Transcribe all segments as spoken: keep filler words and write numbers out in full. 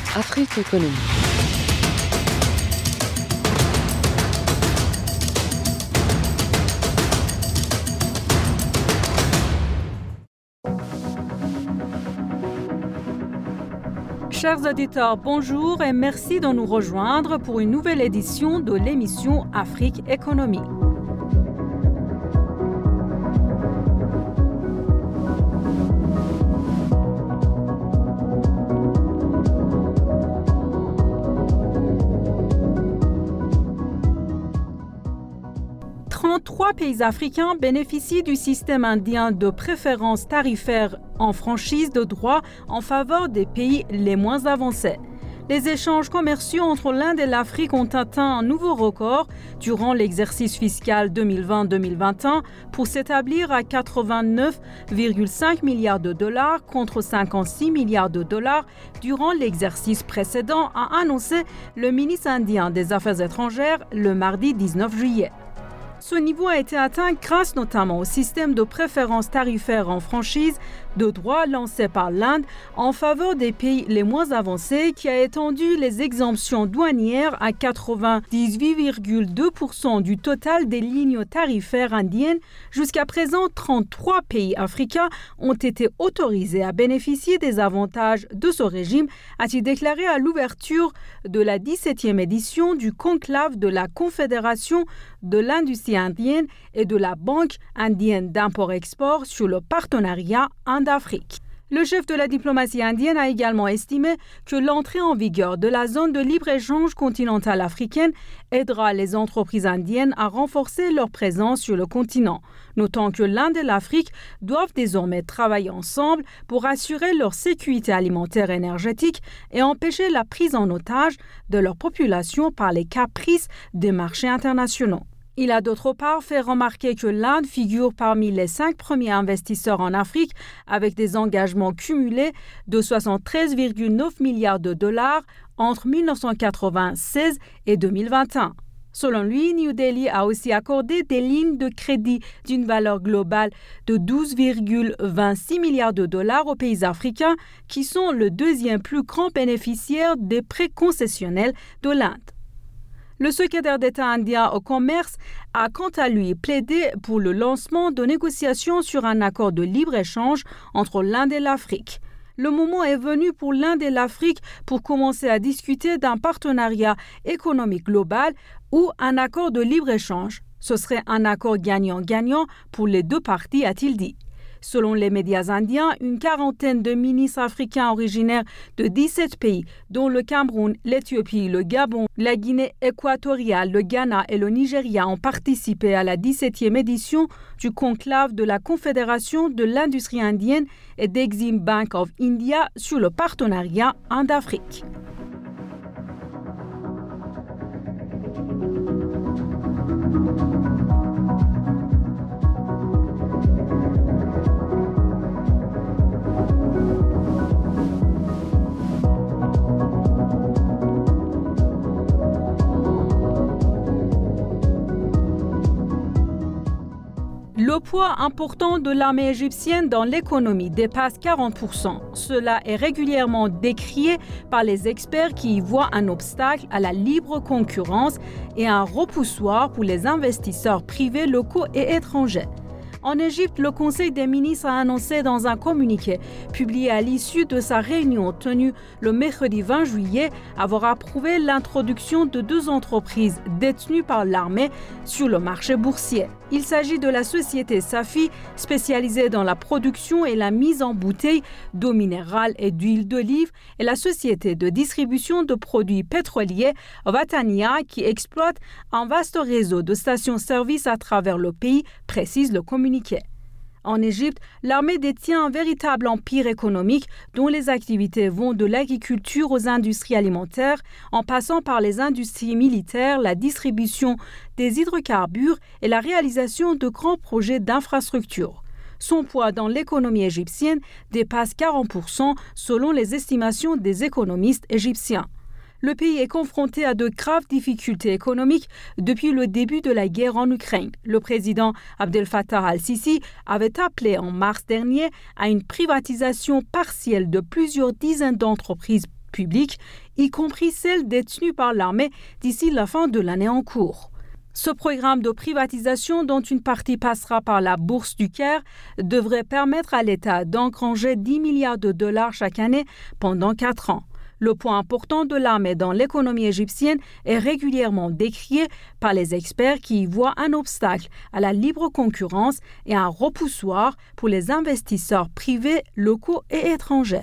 Afrique Économie. Chers auditeurs, bonjour et merci de nous rejoindre pour une nouvelle édition de l'émission Afrique Économie. trente-trois pays africains bénéficient du système indien de préférence tarifaire en franchise de droit en faveur des pays les moins avancés. Les échanges commerciaux entre l'Inde et l'Afrique ont atteint un nouveau record durant l'exercice fiscal deux mille vingt deux mille vingt et un pour s'établir à quatre-vingt-neuf virgule cinq milliards de dollars contre cinquante-six milliards de dollars durant l'exercice précédent, a annoncé le ministre indien des Affaires étrangères le mardi dix-neuf juillet. Ce niveau a été atteint grâce notamment au système de préférence tarifaire en franchise de droit lancé par l'Inde en faveur des pays les moins avancés qui a étendu les exemptions douanières à quatre-vingt-dix-huit virgule deux pour cent du total des lignes tarifaires indiennes. Jusqu'à présent, trente-trois pays africains ont été autorisés à bénéficier des avantages de ce régime, a-t-il déclaré à l'ouverture de la dix-septième édition du conclave de la Confédération de l'industrie indienne et de la Banque indienne d'import-export sur le partenariat Inde-Afrique. Le chef de la diplomatie indienne a également estimé que l'entrée en vigueur de la zone de libre-échange continentale africaine aidera les entreprises indiennes à renforcer leur présence sur le continent, notant que l'Inde et l'Afrique doivent désormais travailler ensemble pour assurer leur sécurité alimentaire et énergétique et empêcher la prise en otage de leur population par les caprices des marchés internationaux. Il a d'autre part fait remarquer que l'Inde figure parmi les cinq premiers investisseurs en Afrique avec des engagements cumulés de soixante-treize virgule neuf milliards de dollars entre dix-neuf cent quatre-vingt-seize et deux mille vingt et un. Selon lui, New Delhi a aussi accordé des lignes de crédit d'une valeur globale de douze virgule vingt-six milliards de dollars aux pays africains qui sont le deuxième plus grand bénéficiaire des prêts concessionnels de l'Inde. Le secrétaire d'État indien au commerce a quant à lui plaidé pour le lancement de négociations sur un accord de libre-échange entre l'Inde et l'Afrique. Le moment est venu pour l'Inde et l'Afrique pour commencer à discuter d'un partenariat économique global ou un accord de libre-échange. Ce serait un accord gagnant-gagnant pour les deux parties, a-t-il dit. Selon les médias indiens, une quarantaine de ministres africains originaires de dix-sept pays, dont le Cameroun, l'Éthiopie, le Gabon, la Guinée équatoriale, le Ghana et le Nigeria, ont participé à la dix-septième édition du conclave de la Confédération de l'industrie indienne et d'Exim Bank of India sur le partenariat Inde-Afrique. Le poids important de l'armée égyptienne dans l'économie dépasse quarante pour cent. Cela est régulièrement décrié par les experts qui y voient un obstacle à la libre concurrence et un repoussoir pour les investisseurs privés locaux et étrangers. En Égypte, le Conseil des ministres a annoncé dans un communiqué publié à l'issue de sa réunion tenue le mercredi vingt juillet avoir approuvé l'introduction de deux entreprises détenues par l'armée sur le marché boursier. Il s'agit de la société Safi, spécialisée dans la production et la mise en bouteille d'eau minérale et d'huile d'olive, et la société de distribution de produits pétroliers Vatania, qui exploite un vaste réseau de stations-service à travers le pays, précise le communiqué. En Égypte, l'armée détient un véritable empire économique dont les activités vont de l'agriculture aux industries alimentaires, en passant par les industries militaires, la distribution des hydrocarbures et la réalisation de grands projets d'infrastructure. Son poids dans l'économie égyptienne dépasse quarante pour cent selon les estimations des économistes égyptiens. Le pays est confronté à de graves difficultés économiques depuis le début de la guerre en Ukraine. Le président Abdel Fattah al-Sisi avait appelé en mars dernier à une privatisation partielle de plusieurs dizaines d'entreprises publiques, y compris celles détenues par l'armée d'ici la fin de l'année en cours. Ce programme de privatisation, dont une partie passera par la Bourse du Caire, devrait permettre à l'État d'engranger dix milliards de dollars chaque année pendant quatre ans. Le point important de l'armée dans l'économie égyptienne est régulièrement décrié par les experts qui y voient un obstacle à la libre concurrence et un repoussoir pour les investisseurs privés, locaux et étrangers.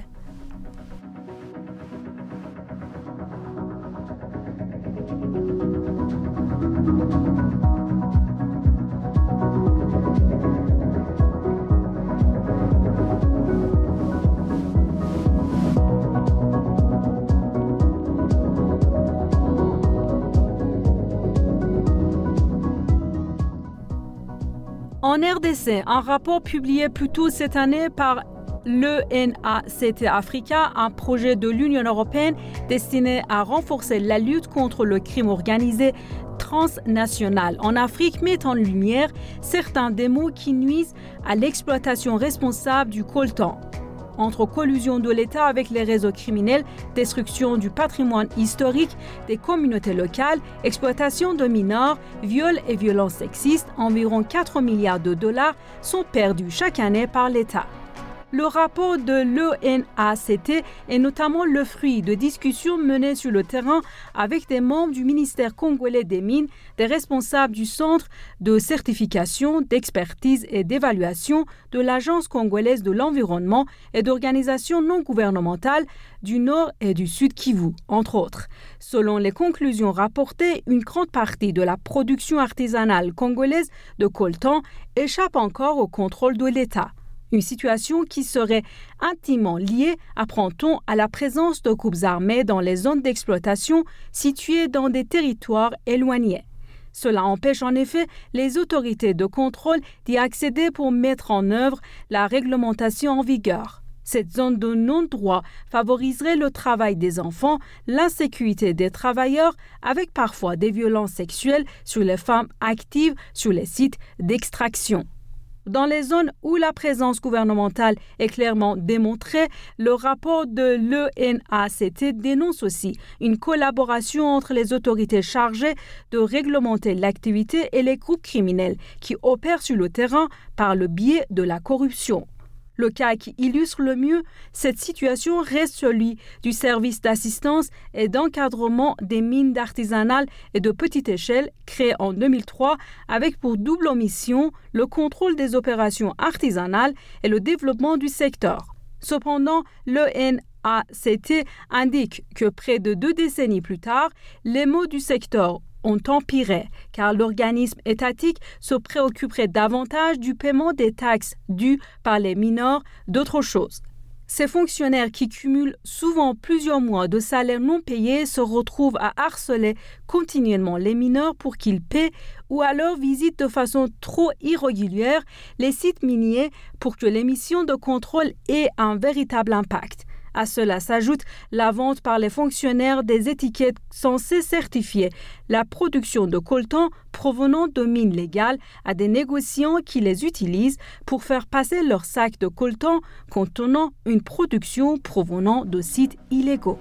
En R D C, un rapport publié plus tôt cette année par l'E N A C T Africa, un projet de l'Union européenne destiné à renforcer la lutte contre le crime organisé transnational en Afrique, met en lumière certains des maux qui nuisent à l'exploitation responsable du coltan. Entre collusion de l'État avec les réseaux criminels, destruction du patrimoine historique des communautés locales, exploitation de mineurs, viols et violences sexistes, environ quatre milliards de dollars sont perdus chaque année par l'État. Le rapport de l'E N A C T est notamment le fruit de discussions menées sur le terrain avec des membres du ministère congolais des Mines, des responsables du Centre de certification, d'expertise et d'évaluation de l'Agence congolaise de l'environnement et d'organisations non gouvernementales du Nord et du Sud Kivu, entre autres. Selon les conclusions rapportées, une grande partie de la production artisanale congolaise de coltan échappe encore au contrôle de l'État. Une situation qui serait intimement liée, apprend-on, à la présence de groupes armés dans les zones d'exploitation situées dans des territoires éloignés. Cela empêche en effet les autorités de contrôle d'y accéder pour mettre en œuvre la réglementation en vigueur. Cette zone de non-droit favoriserait le travail des enfants, l'insécurité des travailleurs, avec parfois des violences sexuelles sur les femmes actives sur les sites d'extraction. Dans les zones où la présence gouvernementale est clairement démontrée, le rapport de l'E N A C T dénonce aussi une collaboration entre les autorités chargées de réglementer l'activité et les groupes criminels qui opèrent sur le terrain par le biais de la corruption. Le cas qui illustre le mieux cette situation reste celui du service d'assistance et d'encadrement des mines d'artisanal et de petite échelle créé en deux mille trois avec pour double mission le contrôle des opérations artisanales et le développement du secteur. Cependant, l'E N A C T indique que près de deux décennies plus tard, les maux du secteur ont empiré, car l'organisme étatique se préoccuperait davantage du paiement des taxes dues par les mineurs d'autre chose. Ces fonctionnaires qui cumulent souvent plusieurs mois de salaire non payés se retrouvent à harceler continuellement les mineurs pour qu'ils paient ou alors visitent de façon trop irrégulière les sites miniers pour que les missions de contrôle aient un véritable impact. À cela s'ajoute la vente par les fonctionnaires des étiquettes censées certifier la production de coltan provenant de mines légales à des négociants qui les utilisent pour faire passer leurs sacs de coltan contenant une production provenant de sites illégaux.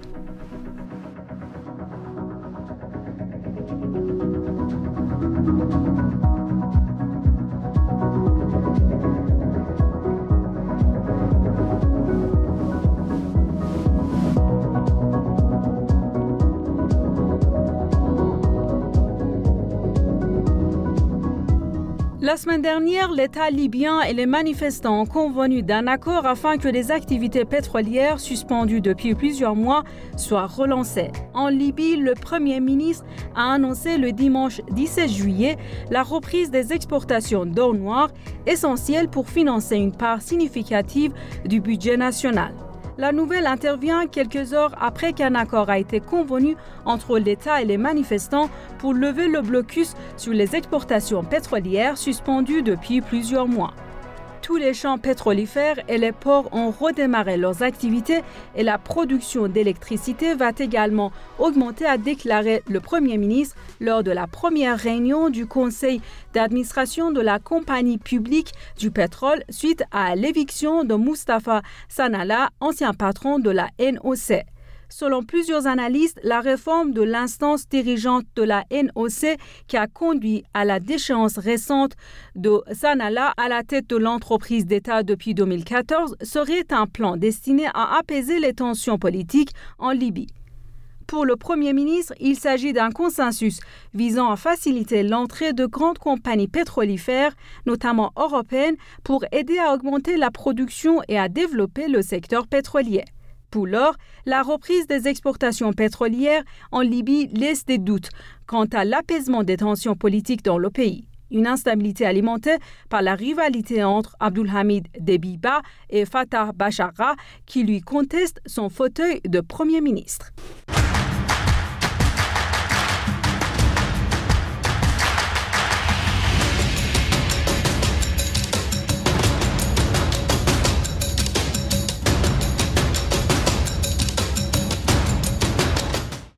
La semaine dernière, l'État libyen et les manifestants ont convenu d'un accord afin que les activités pétrolières suspendues depuis plusieurs mois soient relancées. En Libye, le Premier ministre a annoncé le dimanche dix-sept juillet la reprise des exportations d'or noir, essentielles pour financer une part significative du budget national. La nouvelle intervient quelques heures après qu'un accord a été convenu entre l'État et les manifestants pour lever le blocus sur les exportations pétrolières suspendues depuis plusieurs mois. Tous les champs pétrolifères et les ports ont redémarré leurs activités et la production d'électricité va également augmenter, a déclaré le Premier ministre lors de la première réunion du conseil d'administration de la compagnie publique du pétrole suite à l'éviction de Moustapha Sanala, ancien patron de la N O C. Selon plusieurs analystes, la réforme de l'instance dirigeante de la N O C qui a conduit à la déchéance récente de Zanala à la tête de l'entreprise d'État depuis deux mille quatorze serait un plan destiné à apaiser les tensions politiques en Libye. Pour le Premier ministre, il s'agit d'un consensus visant à faciliter l'entrée de grandes compagnies pétrolifères, notamment européennes, pour aider à augmenter la production et à développer le secteur pétrolier. Pour l'heure, la reprise des exportations pétrolières en Libye laisse des doutes quant à l'apaisement des tensions politiques dans le pays. Une instabilité alimentée par la rivalité entre Abdulhamid Dbeibah et Fattah Bashagha qui lui conteste son fauteuil de Premier ministre.